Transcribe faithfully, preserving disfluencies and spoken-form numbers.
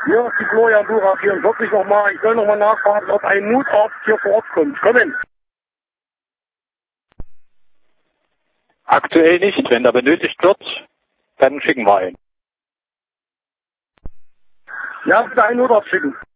Hier ist die Florian Dura vierundvierzig nochmal. Ich soll nochmal nachfragen, ob ein Notarzt hier vor Ort kommt. Kommen. Aktuell nicht. Wenn da benötigt wird, dann schicken wir einen. Ja, bitte einen Notarzt schicken.